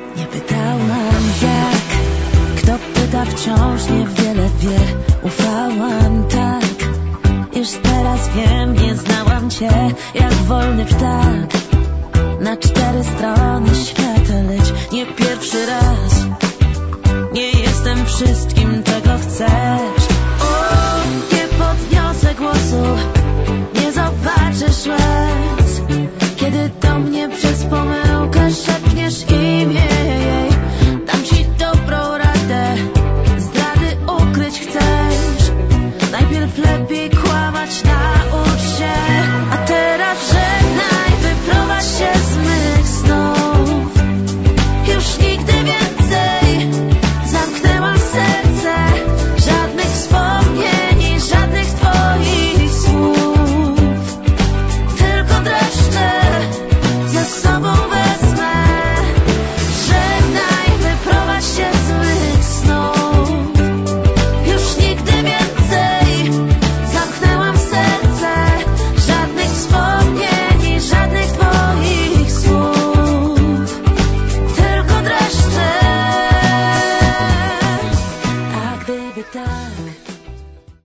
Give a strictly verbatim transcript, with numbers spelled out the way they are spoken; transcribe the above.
Nie pytałam jak, kto pyta wciąż niewiele wie. Ufałam tak, już teraz wiem, nie znałam cię jak wolny ptak. Na cztery strony świata, lecz nie pierwszy raz. Nie jestem wszystkim